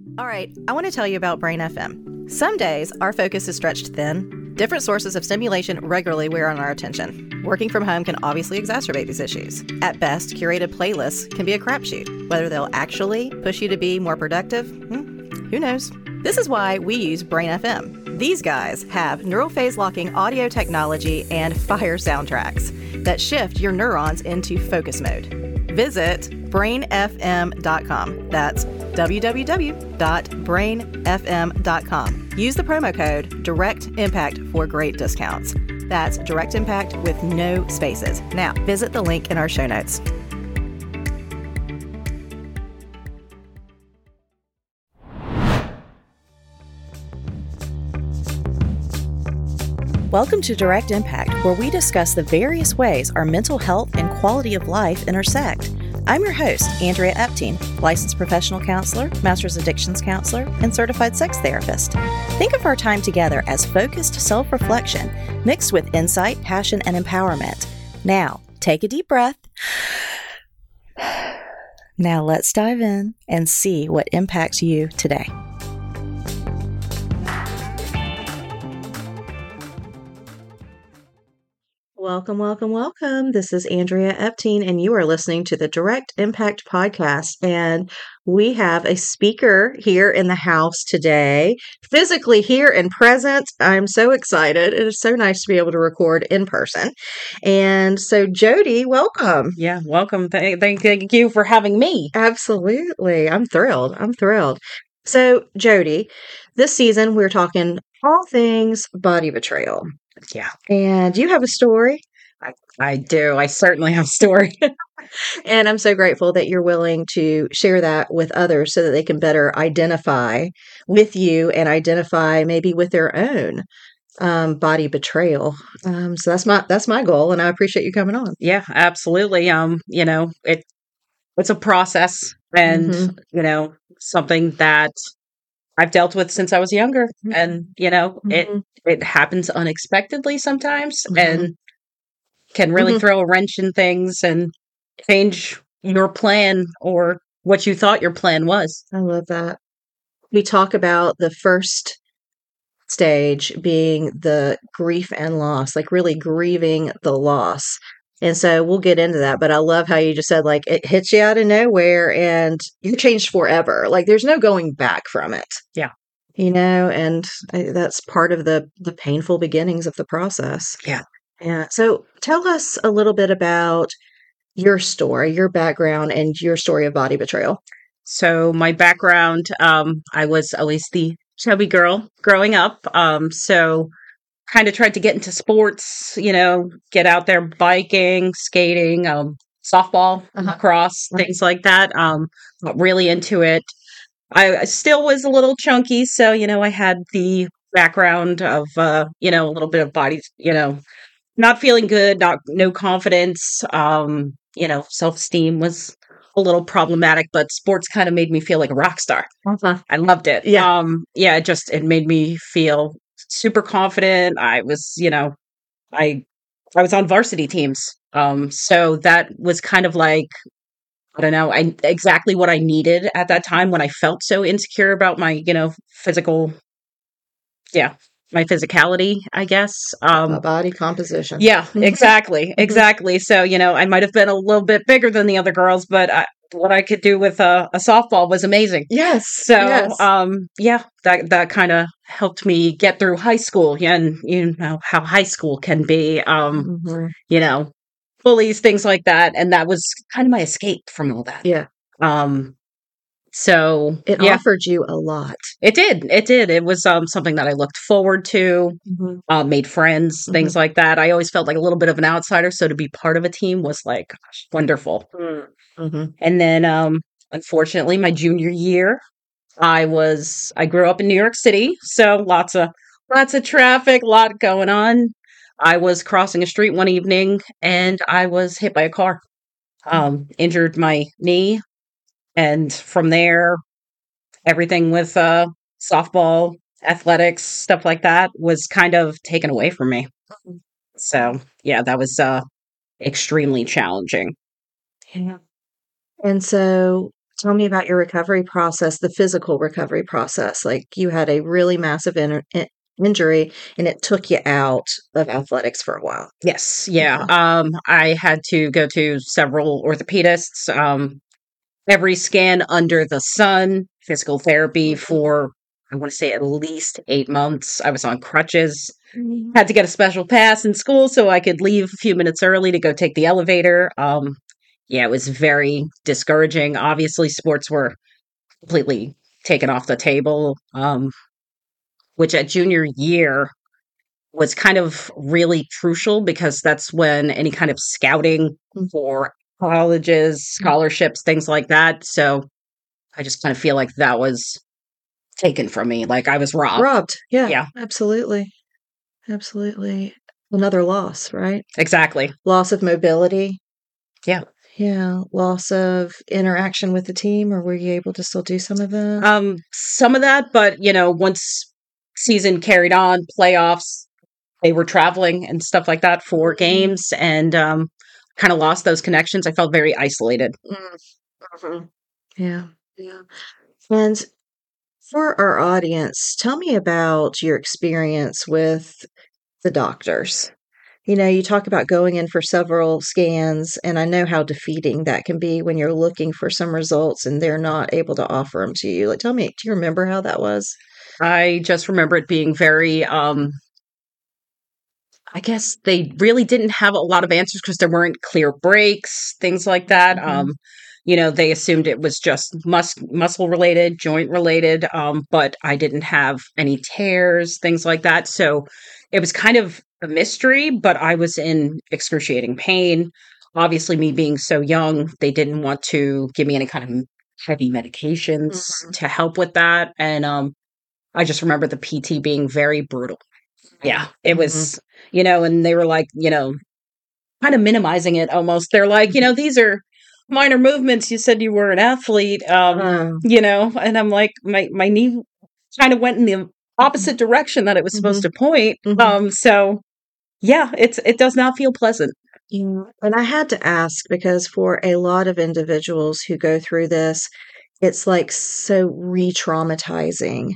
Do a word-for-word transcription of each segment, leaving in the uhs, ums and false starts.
All right, I want to tell you about Brain F M. Some days, our focus is stretched thin. Different sources of stimulation regularly wear on our attention. Working from home can obviously exacerbate these issues. At best, curated playlists can be a crapshoot. Whether they'll actually push you to be more productive, hmm, who knows? This is why we use Brain F M. These guys have neural phase locking audio technology and fire soundtracks that shift your neurons into focus mode. Visit brain f m dot com. That's w w w dot brain f m dot com. Use the promo code Direct Impact for great discounts. That's Direct Impact with no spaces. Now, visit the link in our show notes. Welcome to Direct Impact, where we discuss the various ways our mental health and quality of life intersect. I'm your host, Andrea Epting, licensed professional counselor, master's addictions counselor, and certified sex therapist. Think of our time together as focused self-reflection mixed with insight, passion, and empowerment. Now, take a deep breath. Now let's dive in and see what impacts you today. Welcome, welcome, welcome. This is Andrea Epting, and you are listening to the Direct Impact Podcast. And we have a speaker here in the house today, physically here and present. I'm so excited. It is so nice to be able to record in person. And so, Jody, welcome. Yeah, welcome. Thank, thank, thank you for having me. Absolutely. I'm thrilled. I'm thrilled. So, Jody, this season we're talking all things body betrayal. Yeah. And you have a story. I, I do. I certainly have a story. And I'm so grateful that you're willing to share that with others so that they can better identify with you and identify maybe with their own um, body betrayal. Um, so that's my that's my goal, and I appreciate you coming on. Yeah, absolutely. Um, you know, it it's a process, and Mhm. you know, something that I've dealt with since I was younger, Mhm. and you know, it Mhm. it happens unexpectedly sometimes, Mhm. and can really Mhm. throw a wrench in things and change your plan or what you thought your plan was. I love that. We talk about the first stage being the grief and loss, like really grieving the loss. And so we'll get into that. But I love how you just said, like, it hits you out of nowhere and you're changed forever. Like, there's no going back from it. Yeah. You know, and I, that's part of the the painful beginnings of the process. Yeah. Yeah. So tell us a little bit about your story, your background, and your story of body betrayal. So my background, um, I was always the chubby girl growing up. Um, so kind of tried to get into sports, you know, get out there biking, skating, um, softball, Uh-huh. lacrosse, Right. things like that. Um, got really into it. I, I still was a little chunky, so you know, I had the background of uh, you know, a little bit of body, you know, not feeling good, not no confidence. Um, you know, self-esteem was a little problematic, but sports kind of made me feel like a rock star. Uh-huh. I loved it. Yeah. Um, yeah, it just it made me feel super confident. I was, you know, I I was on varsity teams. Um, so that was kind of like I don't know, I exactly what I needed at that time when I felt so insecure about my, you know, physical yeah, my physicality, I guess. Uh, Um body composition. yeah, Mhm. exactly. Mhm. Exactly. So, you know, I might have been a little bit bigger than the other girls, but I, what I could do with a, a softball was amazing. Yes. So, Yes. um, yeah, that that kind of helped me get through high school. Yeah, and you know how high school can be. Um, Mhm. you know, bullies, things like that, and that was kind of my escape from all that. Yeah. Um, so It yeah, offered you a lot. it did. It did. It was um something that I looked forward to. Mhm. Uh, made friends, Mhm. things like that. I always felt like a little bit of an outsider, so to be part of a team was like gosh, wonderful. Mm. Mhm. And then, um, unfortunately, my junior year, I was I grew up in New York City, so lots of lots of traffic, lot going on. I was crossing a street one evening and I was hit by a car. Um, injured my knee, and from there, everything with uh, softball, athletics, stuff like that was kind of taken away from me. Mhm. So yeah, that was uh, extremely challenging. Yeah. And so Tell me about your recovery process, the physical recovery process. Like you had a really massive in- in- injury and it took you out of athletics for a while. Yes, yeah. Okay. Um, I had to go to several orthopedists, um, every scan under the sun, physical therapy Mhm. for, I want to say, at least eight months. I was on crutches, Mhm. had to get a special pass in school so I could leave a few minutes early to go take the elevator. Um, yeah, it was very discouraging. Obviously, sports were completely taken off the table, um, which at junior year was kind of really crucial because that's when any kind of scouting for colleges, scholarships, things like that. So I just kind of feel like that was taken from me. Like I was robbed. Robbed. Yeah, Yeah, absolutely. Absolutely. Another loss, right? exactly. Loss of mobility. Yeah. Yeah. Loss of interaction with the team, or were you able to still do some of that? Um, some of that, but you know, once season carried on, playoffs, they were traveling and stuff like that for Mhm. games and um kind of lost those connections. I felt very isolated. Mm, mhm. Yeah. Yeah. And for our audience, tell me about your experience with the doctors. You know, you talk about going in for several scans, and I know how defeating that can be when you're looking for some results and they're not able to offer them to you. Like, tell me, do you remember how that was? I just remember it being very um I guess they really didn't have a lot of answers because there weren't clear breaks, things like that. Mhm. Um, you know, they assumed it was just mus- muscle related, joint related, um, but I didn't have any tears, things like that. So it was kind of a mystery, but I was in excruciating pain. Obviously, me being so young, they didn't want to give me any kind of heavy medications Mhm. to help with that. And um, I just remember the P T being very brutal. Yeah, it Mhm. was, you know, and they were like, you know, kind of minimizing it almost. They're like, you Mhm. know, these are minor movements. You said you were an athlete, um, Oh. you know, and I'm like, my my knee kind of went in the Mhm. opposite direction that it was supposed Mhm. to point. Mhm. Um, so yeah, it's it does not feel pleasant. Yeah. And I had to ask because for a lot of individuals who go through this, it's like so re-traumatizing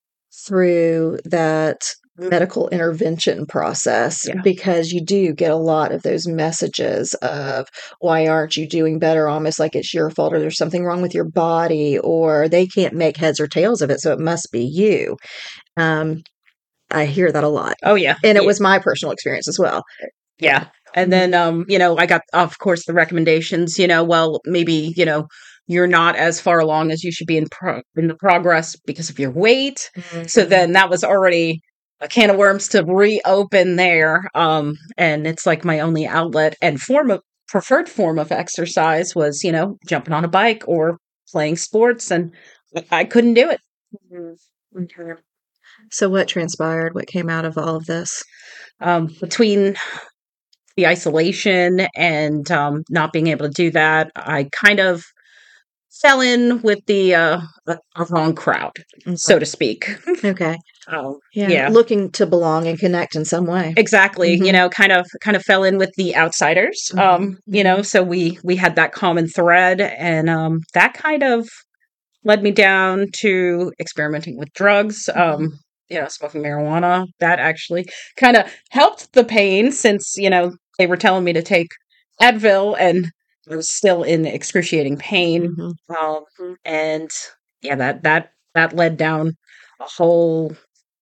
through that medical intervention process Yeah. because you do get a lot of those messages of why aren't you doing better, almost like it's your fault or there's something wrong with your body or they can't make heads or tails of it, so it must be you. um, I hear that a lot, Oh yeah. and it Yeah. was my personal experience as well. Yeah. Yeah. And Mhm. then, um, you know, I got, of course, the recommendations, you know, well, maybe, you know, you're not as far along as you should be in pro- in the progress because of your weight. So Mhm. then that was already a can of worms to reopen there. Um, and it's like my only outlet and form of preferred form of exercise was, you know, jumping on a bike or playing sports. And I couldn't do it. Mhm. Okay. So what transpired? What came out of all of this? Um, between the isolation and um, not being able to do that, I kind of fell in with the uh, a a wrong crowd, Okay. so to speak. Okay. Oh, Yeah, yeah, looking to belong and connect in some way. exactly. You Mhm. know, kind of kind of fell in with the outsiders. Mhm. Um, you know, Mhm. so we we had that common thread, and um, that kind of led me down to experimenting with drugs. Mhm. Um, you know, smoking marijuana. That actually kind of helped the pain since you know they were telling me to take Advil, and I was still in excruciating pain. Mhm. Um, and yeah, that that that led down a whole,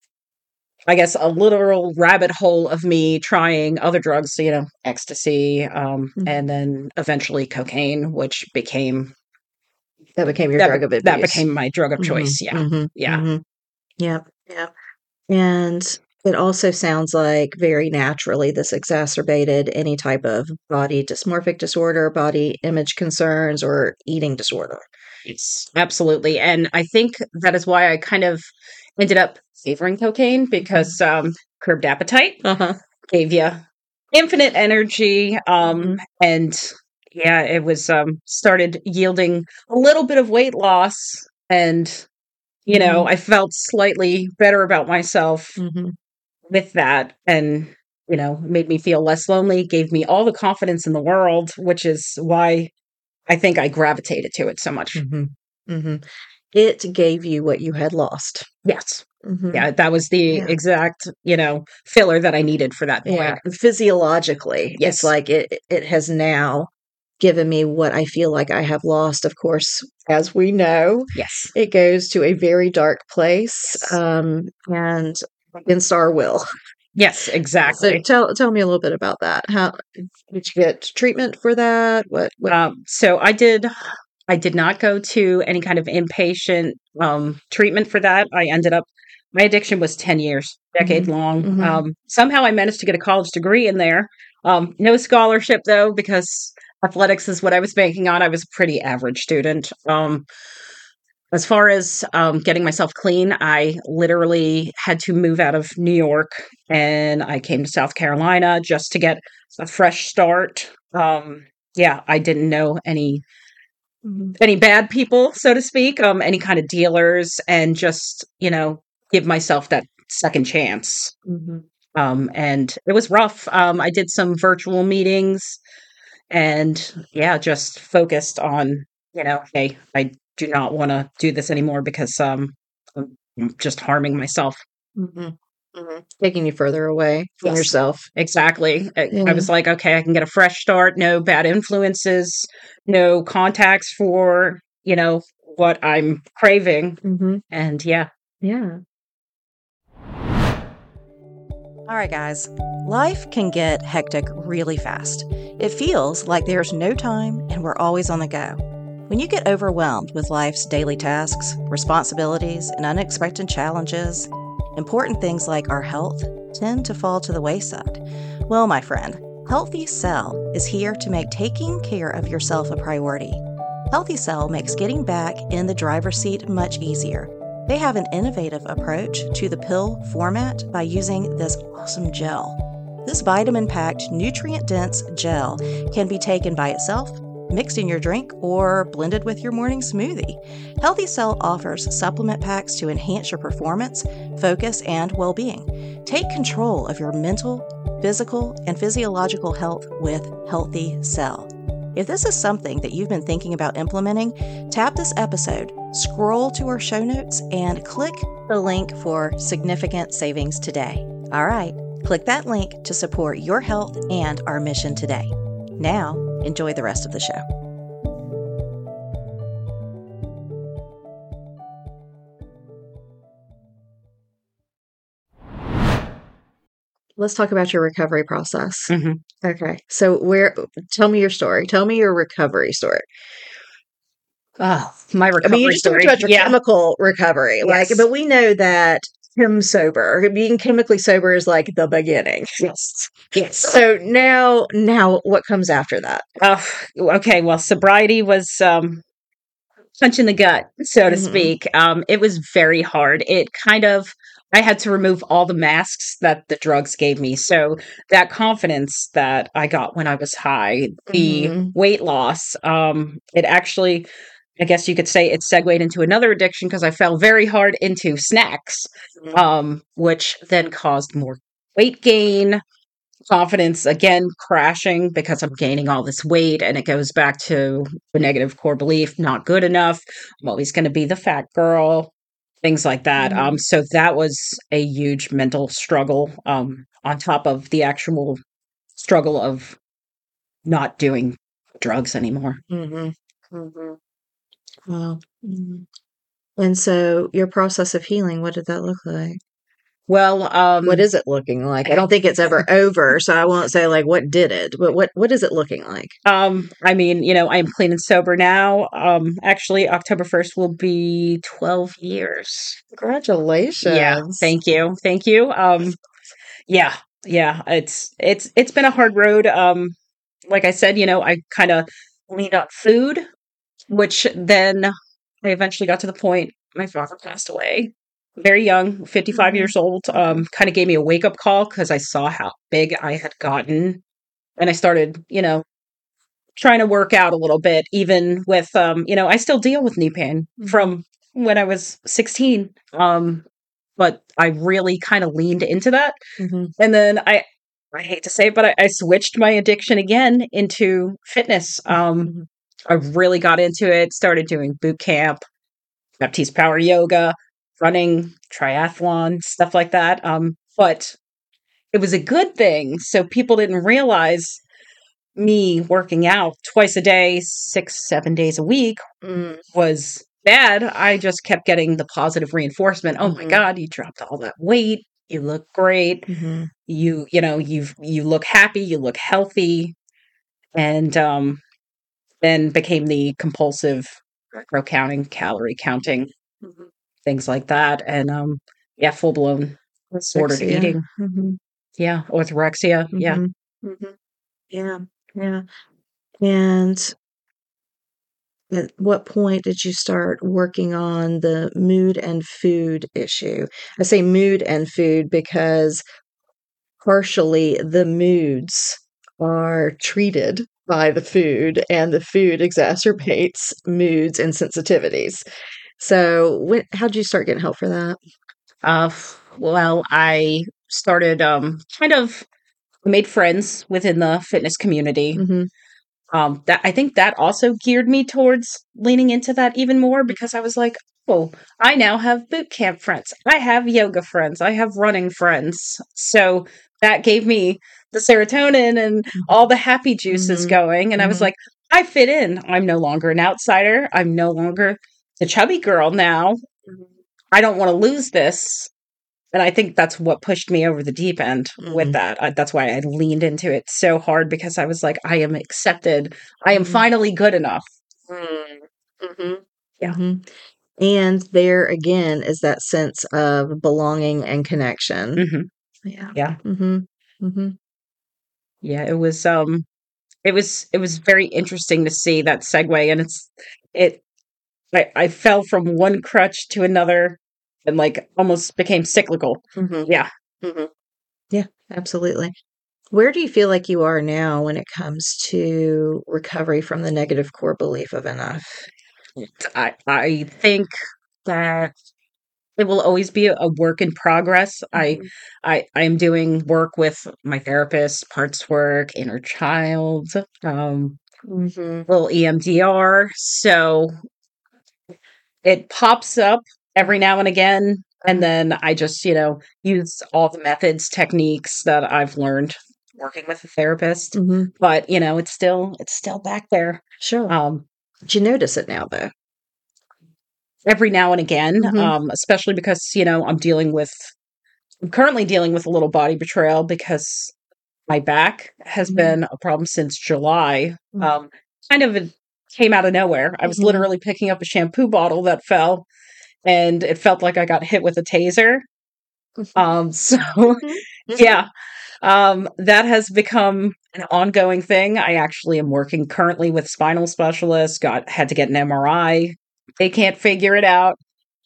I guess, a literal rabbit hole of me trying other drugs. So, you know, ecstasy, um, Mhm. and then eventually cocaine, which became That became your that be- drug of that abuse. became my drug of Mhm. choice. Yeah, Mhm. yeah. Mhm. Yep. Yep. And it also sounds like very naturally this exacerbated any type of body dysmorphic disorder, body image concerns, or eating disorder. Yes, absolutely. And I think that is why I kind of ended up favoring cocaine because um, curbed appetite Uh-huh. gave you infinite energy. Um, Mhm. and yeah, it was um, started yielding a little bit of weight loss. And, you know, Mhm. I felt slightly better about myself Mhm. with that. And, you know, made me feel less lonely, gave me all the confidence in the world, which is why I think I gravitated to it so much. Mm-hmm. Mm-hmm. It gave you what you had lost. Yes. Mm-hmm. Yeah, that was the Yeah. exact, you know, filler that I needed for that Yeah. void. Physiologically, Yes. it's like it it has now given me what I feel like I have lost. Of course, as we know, Yes. it goes to a very dark place, Yes. um, and against our will. Yes, So exactly. tell tell me a little bit about that. How did you get treatment for that? What what? Um, so I did I did not go to any kind of inpatient um, treatment for that. I ended up my addiction was ten years, decade Mhm. long. Mhm. Um, somehow I managed to get a college degree in there. Um, no scholarship though, because athletics is what I was banking on. I was a pretty average student. Um, as far as um, getting myself clean, I literally had to move out of New York and I came to South Carolina just to get a fresh start. Um, yeah, I didn't know any Mhm. any bad people, so to speak, um, any kind of dealers, and just, you know, give myself that second chance. Mhm. Um, and it was rough. Um, I did some virtual meetings and yeah, just focused on, you know, hey, I do not want to do this anymore because um, I'm just harming myself. Mhm. Mhm. Taking you further away from Yes. yourself. Exactly. I, Yeah. I was like, okay, I can get a fresh start, no bad influences, no contacts for, you know, what I'm craving. Mhm. And yeah. Yeah. All right, guys. Life can get hectic really fast. It feels like there's no time and we're always on the go. When you get overwhelmed with life's daily tasks, responsibilities, and unexpected challenges, important things like our health tend to fall to the wayside. Well, my friend, Healthy Cell is here to make taking care of yourself a priority. Healthy Cell makes getting back in the driver's seat much easier. They have an innovative approach to the pill format by using this awesome gel. This vitamin-packed, nutrient-dense gel can be taken by itself, mixed in your drink, or blended with your morning smoothie. Healthy Cell offers supplement packs to enhance your performance, focus, and well-being. Take control of your mental, physical, and physiological health with Healthy Cell. If this is something that you've been thinking about implementing, tap this episode, scroll to our show notes, and click the link for significant savings today. All right, click that link to support your health and our mission today. Now, enjoy the rest of the show. Let's talk about your recovery process. Mm-hmm. Okay. So where tell me your story. Tell me your recovery story. Oh, my recovery I mean, you just story. talked about your yeah. chemical recovery. Like, Yes. but we know that chem sober, being chemically sober is like the beginning. Yes. Yes. So now now what comes after that? Oh, okay. Well, sobriety was um punch in the gut, so to Mhm. speak. Um, it was very hard. It kind of, I had to remove all the masks that the drugs gave me. So that confidence that I got when I was high, the Mhm. weight loss, um, it actually, I guess you could say it segued into another addiction because I fell very hard into snacks, um, which then caused more weight gain, confidence again crashing because I'm gaining all this weight, and it goes back to the negative core belief, not good enough. I'm always going to be the fat girl, things like that. Mhm. Um, so that was a huge mental struggle. Um, on top of the actual struggle of not doing drugs anymore. Mhm. Mhm. Wow. Mhm. And so your process of healing, what did that look like? Well, um, What is it looking like? I don't think it's ever over, so I won't say like what did it, but what what is it looking like? Um, I mean, you know, I am clean and sober now. Um, actually, October first will be twelve years. Congratulations. Yeah, thank you. Thank you. Um, yeah, yeah, it's it's it's been a hard road. Um, like I said, you know, I kind of leaned on food, which then I eventually got to the point my father passed away very young, fifty-five Mhm. years old. Um, kind of gave me a wake up call because I saw how big I had gotten, and I started, you know, trying to work out a little bit, even with, um, you know, I still deal with knee pain Mhm. from when I was sixteen. Um, but I really kind of leaned into that. Mhm. And then I, I hate to say it, but I, I switched my addiction again into fitness. Um, Mhm. I really got into it, started doing boot camp, Baptiste Power Yoga, running, triathlon, stuff like that. Um, but it was a good thing. So people didn't realize me working out twice a day, six, seven days a week Mm, was bad. I just kept getting the positive reinforcement. Oh my Mhm. God, you dropped all that weight. You look great. mhm. You, you know, you've, you look happy. You look healthy. And, um, then became the compulsive macro counting, calorie counting, Mhm. things like that. And, um, yeah, full blown disordered Anorexia. eating. Mhm, Yeah. Orthorexia. Yeah. mhm, mhm. Yeah, yeah. And at what point did you start working on the mood and food issue? I say mood and food because partially the moods are treated by the food, and the food exacerbates moods and sensitivities. So, when, how'd you start getting help for that? Uh, f- well, I started, um, kind of made friends within the fitness community. Mm-hmm. Um, that I think that also geared me towards leaning into that even more because I was like, oh, I now have boot camp friends. I have yoga friends. I have running friends. So that gave me the serotonin and all the happy juices Mm-hmm. going. And I was Mm-hmm. like, I fit in. I'm no longer an outsider. I'm no longer the chubby girl now. I don't want to lose this. And I think that's what pushed me over the deep end with Mm-hmm. that. I, that's why I leaned into it so hard because I was like, I am accepted. I am Mm-hmm. finally good enough. Mm-hmm. Yeah. Mm-hmm. And there again is that sense of belonging and connection. hmm Yeah. Yeah. Mm-hmm. Mm-hmm. Yeah. It was, um, it was, it was very interesting to see that segue. And it's, it, I, I fell from one crutch to another and like almost became cyclical. Mm-hmm. Yeah. Mm-hmm. Yeah, absolutely. Where do you feel like you are now when it comes to recovery from the negative core belief of enough? I, I think that it will always be a work in progress. I Mhm. I I am doing work with my therapist, parts work, inner child, um, Mhm. little E M D R. So it pops up every now and again. And then I just, you know, use all the methods, techniques that I've learned working with a therapist. Mhm. But, you know, it's still it's still back there. Sure. Um, But you notice it now, though. every now and again, Mhm. um, especially because, you know, I'm dealing with I'm currently dealing with a little body betrayal because my back has Mhm. been a problem since July. Mhm. Um, kind of it came out of nowhere. I was Mhm. literally picking up a shampoo bottle that fell, and it felt like I got hit with a taser. Um, so Mhm. Mhm. yeah, um, that has become an ongoing thing. I actually am working currently with spinal specialists. Got had to get an M R I. They can't figure it out.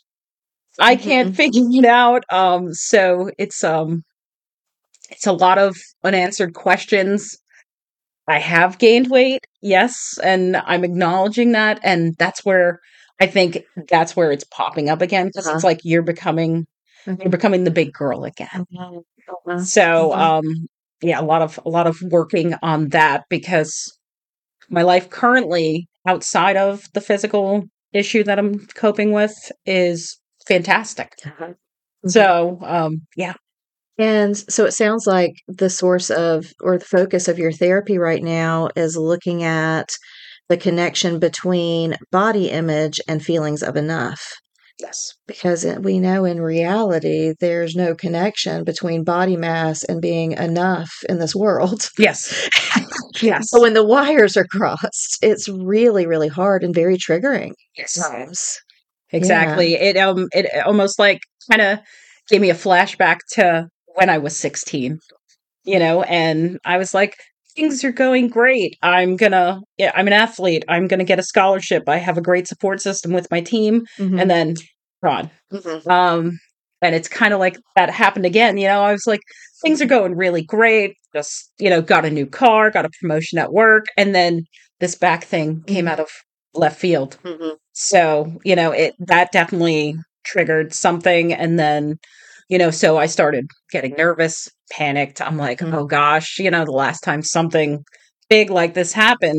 I can't Mhm. figure it out. Um, so it's um it's a lot of unanswered questions. I have gained weight, yes, and I'm acknowledging that, and that's where I think that's where it's popping up again because Uh-huh. it's like you're becoming you're Mhm. becoming the big girl again. Mhm. Uh-huh. So, Mhm. um, yeah, a lot of a lot of working on that because my life currently outside of the physical issue that I'm coping with is fantastic. Uh-huh. Mhm. So, um, yeah, And so it sounds like the source of or the focus of your therapy right now is looking at the connection between body image and feelings of enough. yes, Because it- we know in reality, there's no connection between body mass and being enough in this world. yes, yes, But when the wires are crossed, it's really, really hard and very triggering at yes. times. Yeah. Exactly. It um it almost like kind of gave me a flashback to when I was sixteen, you know, and I was like things are going great. I'm going to yeah, I'm an athlete. I'm going to get a scholarship. I have a great support system with my team hmm and then gone. hmm Um and it's kind of like that happened again, you know. I was like things are going really great. Just, you know, got a new car, got a promotion at work, and then this back thing came out of left field. hmm So, you know, it that definitely triggered something. And then, you know, so I started getting nervous, panicked. I'm like, hmm oh gosh, you know, the last time something big like this happened,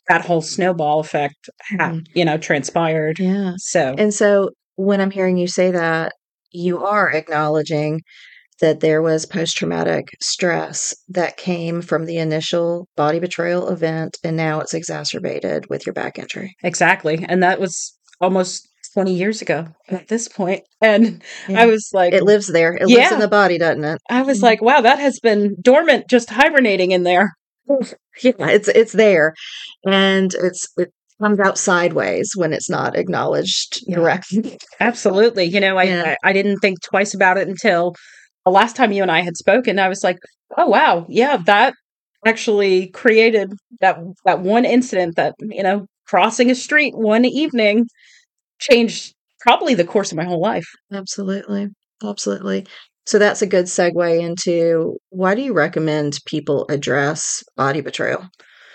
that whole snowball effect, ha- Mhm. you know, transpired. Yeah. So And so when I'm hearing you say that, you are acknowledging that there was post-traumatic stress that came from the initial body betrayal event, and now it's exacerbated with your back injury. exactly. And that was almost twenty years ago at this point. And Yeah. I was like, It lives there. It lives in yeah, the body, doesn't it? I was Mhm. like, wow, that has been dormant, just hibernating in there. Yeah, it's it's there, and it's it comes out sideways when it's not acknowledged Yeah. directly. Absolutely. You know, I, Yeah. I, I didn't think twice about it until the last time you and I had spoken. I was like, oh, wow. Yeah, that actually created that, that one incident that, you know, crossing a street one evening changed probably the course of my whole life. Absolutely. Absolutely. So that's a good segue into why do you recommend people address body betrayal?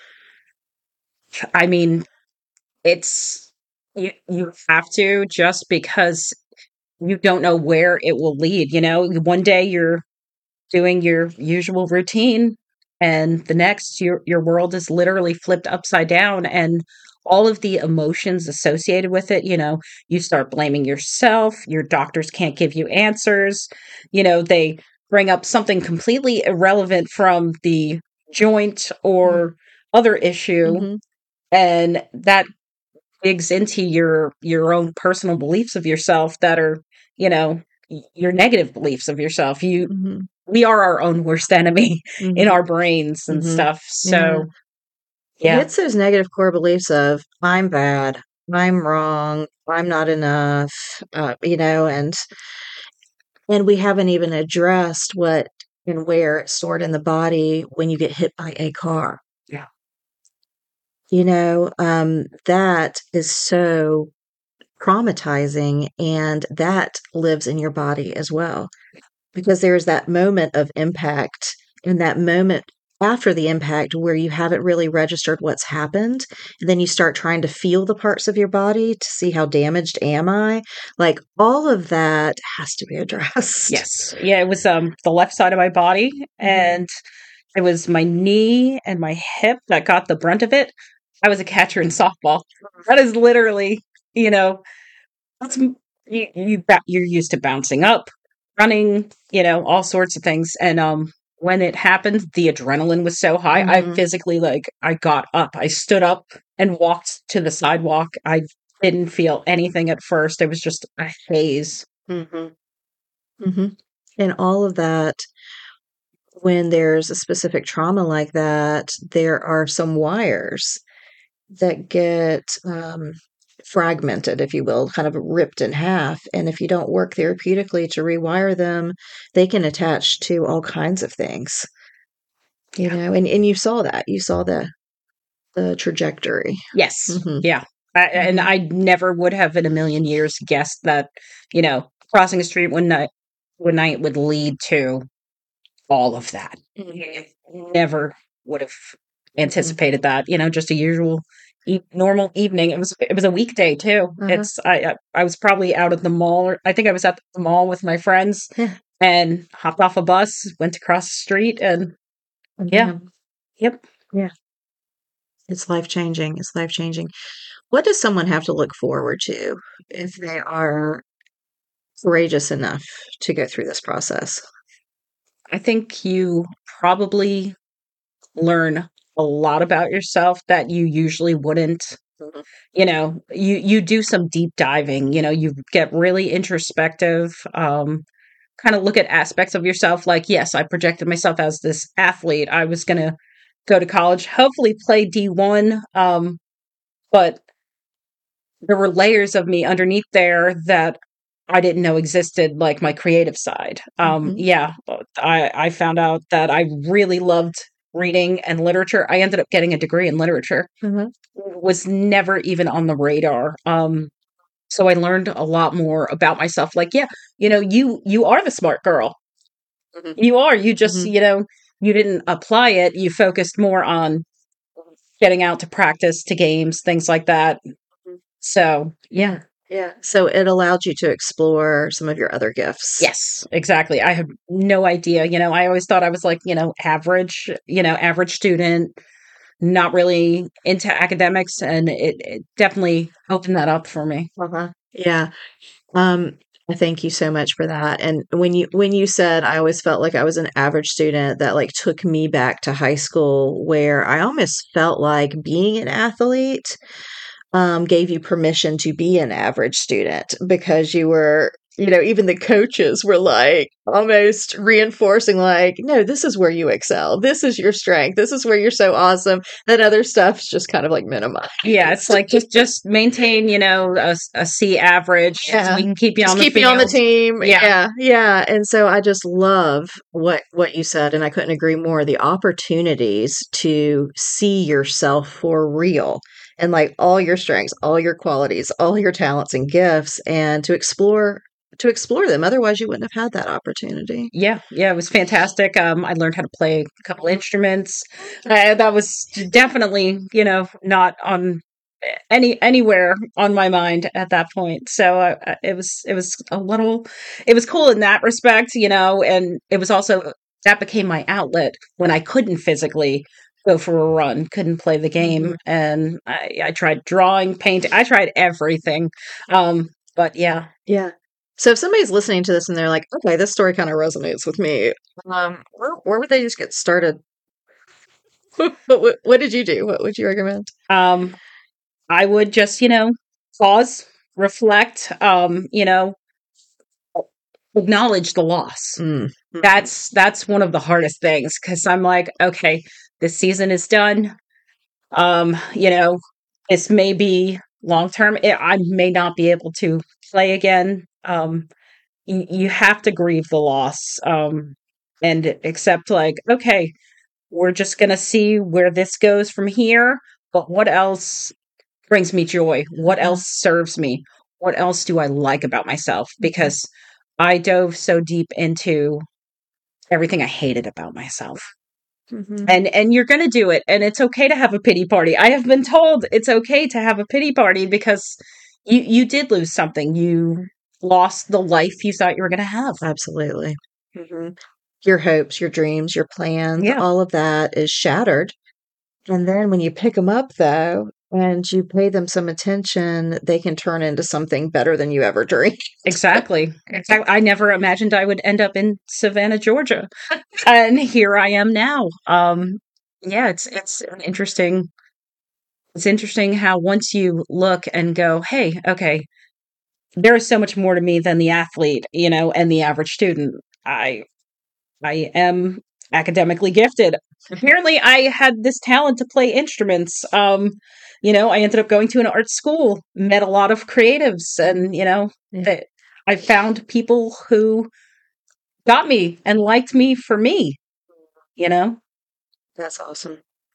I mean, it's, you, you have to, just because you don't know where it will lead. You know, one day you're doing your usual routine, and the next your your world is literally flipped upside down, and all of the emotions associated with it, you know, you start blaming yourself, your doctors can't give you answers, you know, they bring up something completely irrelevant from the joint or other issue, Mhm. and that digs into your your own personal beliefs of yourself that are, you know, y- your negative beliefs of yourself. You Mhm. we are our own worst enemy in Mhm. our brains and Mhm. stuff. Yeah. So, yeah. It's those negative core beliefs of I'm bad, I'm wrong, I'm not enough, uh, you know, and and we haven't even addressed what and where it's stored in the body when you get hit by a car. Yeah. You know, um, that is so traumatizing, and that lives in your body as well because there's that moment of impact and that moment after the impact where you haven't really registered what's happened. And then you start trying to feel the parts of your body to see how damaged am I. Like all of that has to be addressed. Yes. Yeah, it was um the left side of my body, and it was my knee and my hip that got the brunt of it. I was a catcher in softball. That is literally, you know, that's m- you, you ba- you're used to bouncing up, running, you know, all sorts of things. And um when it happened, the adrenaline was so high. I Mhm. physically, like, I got up. I stood up and walked to the sidewalk. I didn't feel anything at first. It was just a haze. Mhm. Mhm. And all of that, when there's a specific trauma like that, there are some wires that get um, fragmented, if you will, kind of ripped in half. And if you don't work therapeutically to rewire them, they can attach to all kinds of things, you Yeah. know, and, and you saw that. You saw the the trajectory. Yes. Hmm. Yeah. I, and Hmm. I never would have in a million years guessed that, you know, crossing a street one night one night would lead to all of that. Never would have anticipated that. You know, just a usual e- normal evening. It was it was a weekday too. Uh-huh. It's I I I was probably out at the mall. Or I think I was at the mall with my friends Yeah. and hopped off a bus, went to cross the street, and yeah, Yeah. yep. Yeah. It's life changing. It's life changing. What does someone have to look forward to if they are courageous enough to go through this process? I think you probably learn a lot about yourself that you usually wouldn't. Mhm. You know, you you do some deep diving, you know, you get really introspective, um, kind of look at aspects of yourself like, yes, I projected myself as this athlete. I was going to go to college, hopefully play D one, um, but there were layers of me underneath there that I didn't know existed, like my creative side. Um, Mhm. yeah, uh, I I found out that I really loved reading and literature. I ended up getting a degree in literature. Mhm. Was never even on the radar. Um, so I learned a lot more about myself. Like, yeah, you know, you you are the smart girl. Mhm. You are. You just, Mhm. you know, you didn't apply it. You focused more on getting out to practice, to games, things like that. Mhm. So, yeah. Yeah. So it allowed you to explore some of your other gifts. Yes, exactly. I had no idea. You know, I always thought I was like, you know, average, you know, average student, not really into academics, and it, it definitely opened that up for me. Uh-huh. Yeah. Um, thank you so much for that. And when you when you said I always felt like I was an average student, that like took me back to high school where I almost felt like being an athlete um, gave you permission to be an average student because you were, you know, even the coaches were like almost reinforcing, like, no, this is where you excel. This is your strength. This is where you're so awesome. That other stuff's just kind of like minimized. Yeah, it's like just just maintain, you know, a, a C average. Yeah. So we can keep you Just on the keep you on the field. team. Yeah. yeah, yeah. And so I just love what what you said, and I couldn't agree more. The opportunities to see yourself for real, and like all your strengths, all your qualities, all your talents and gifts, and to explore to explore them. Otherwise, you wouldn't have had that opportunity. Yeah, yeah, it was fantastic. Um, I learned how to play a couple instruments. Uh, that was definitely, you know, not on any anywhere on my mind at that point. So uh, it was it was a little, it was cool in that respect, you know. And it was also, that became my outlet when I couldn't physically go for a run, couldn't play the game, Mhm. and I, I tried drawing, painting, I tried everything. Um, but yeah, Yeah. So if somebody's listening to this and they're like, okay, this story kind of resonates with me, um, where, where would they just get started? what, what, what did you do? What would you recommend? um, I would just, you know, pause, reflect, um, you know, acknowledge the loss. Mm. That's that's one of the hardest things, because I'm like, okay, this season is done. Um, you know, this may be long term. I may not be able to play again. Um, you, you have to grieve the loss, um, and accept, like, okay, we're just gonna see where this goes from here. But what else brings me joy? What else serves me? What else do I like about myself? Because I dove so deep into everything I hated about myself. Mhm. And and you're going to do it, and it's okay to have a pity party. I have been told it's okay to have a pity party because you you did lose something. You lost the life you thought you were going to have. Absolutely. Mhm. Your hopes, your dreams, your plans, Yeah. all of that is shattered. And then when you pick them up, though, and you pay them some attention, they can turn into something better than you ever dreamed. Exactly. Exactly. I never imagined I would end up in Savannah, Georgia, and here I am now. Um, yeah, it's it's an interesting. It's interesting how once you look and go, hey, okay, there is so much more to me than the athlete, you know, and the average student. I I am academically gifted. Apparently, I had this talent to play instruments. Um, you know, I ended up going to an art school, met a lot of creatives, and, you know, Yeah. that I found people who got me and liked me for me, you know? That's awesome.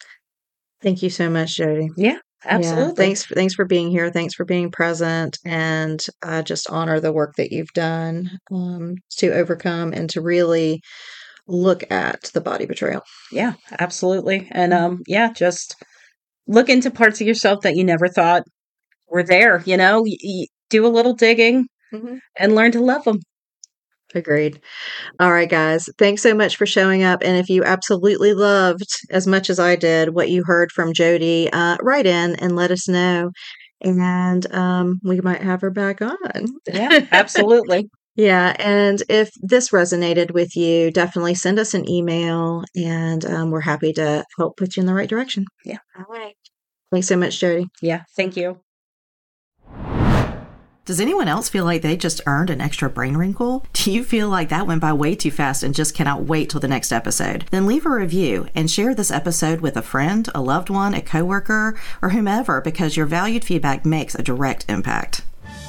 Thank you so much, Jody. Yeah, absolutely. Yeah, thanks, thanks for being here. Thanks for being present, and I just honor the work that you've done um, to overcome and to really look at the body betrayal. Yeah, absolutely. And um, yeah, just look into parts of yourself that you never thought were there. You know, y- y- do a little digging Mhm. and learn to love them. Agreed. All right, guys. Thanks so much for showing up. And if you absolutely loved, as much as I did, what you heard from Jody, uh, write in and let us know. And um, we might have her back on. Yeah, absolutely. Yeah. And if this resonated with you, definitely send us an email, and um, we're happy to help put you in the right direction. Yeah. All right. Thanks so much, Jody. Yeah, thank you. Does anyone else feel like they just earned an extra brain wrinkle? Do you feel like that went by way too fast and just cannot wait till the next episode? Then leave a review and share this episode with a friend, a loved one, a coworker, or whomever, because your valued feedback makes a direct impact.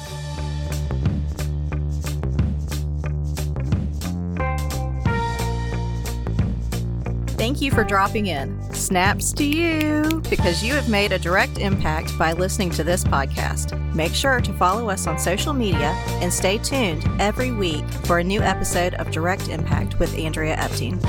Thank you for dropping in. Snaps to you, because you have made a direct impact by listening to this podcast. Make sure to follow us on social media and stay tuned every week for a new episode of Direct Impact with Andrea Epting.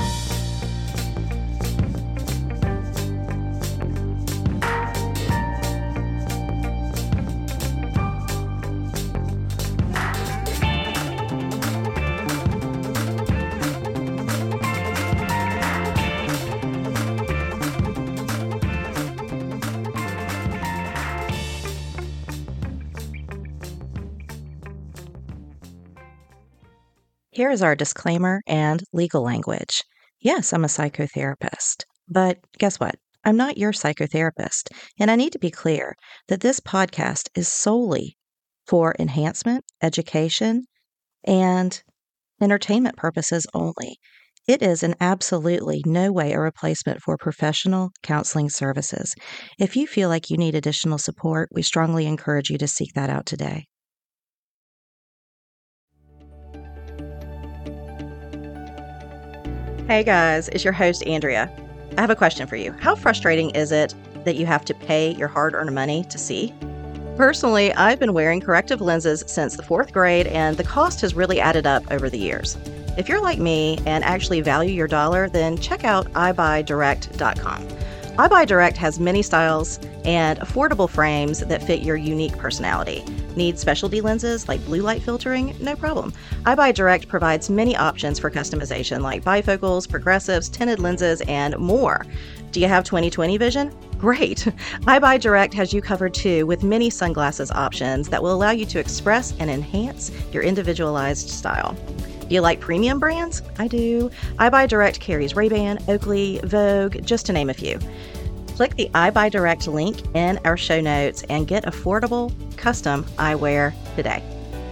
Here is our disclaimer and legal language. Yes, I'm a psychotherapist, but guess what? I'm not your psychotherapist, and I need to be clear that this podcast is solely for enhancement, education, and entertainment purposes only. It is in absolutely no way a replacement for professional counseling services. If you feel like you need additional support, we strongly encourage you to seek that out today. Hey guys, it's your host, Andrea. I have a question for you. How frustrating is it that you have to pay your hard-earned money to see? Personally, I've been wearing corrective lenses since the fourth grade, and the cost has really added up over the years. If you're like me and actually value your dollar, then check out i buy direct dot com. iBuyDirect has many styles and affordable frames that fit your unique personality. Need specialty lenses like blue light filtering? No problem. iBuyDirect provides many options for customization like bifocals, progressives, tinted lenses, and more. Do you have twenty twenty vision? Great! iBuyDirect has you covered too with many sunglasses options that will allow you to express and enhance your individualized style. Do you like premium brands? I do. iBuyDirect carries Ray-Ban, Oakley, Vogue, just to name a few. Click the iBuyDirect link in our show notes and get affordable, custom eyewear today.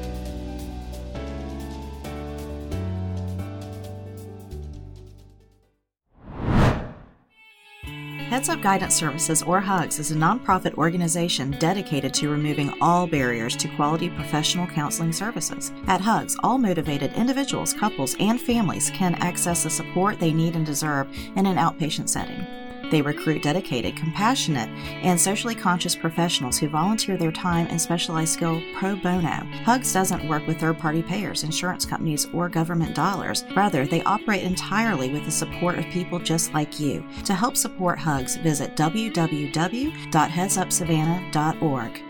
Heads Up Guidance Services, or HUGS, is a nonprofit organization dedicated to removing all barriers to quality professional counseling services. At HUGS, all motivated individuals, couples, and families can access the support they need and deserve in an outpatient setting. They recruit dedicated, compassionate, and socially conscious professionals who volunteer their time and specialized skill pro bono. HUGS doesn't work with third-party payers, insurance companies, or government dollars. Rather, they operate entirely with the support of people just like you. To help support HUGS, visit w w w dot heads up savannah dot org.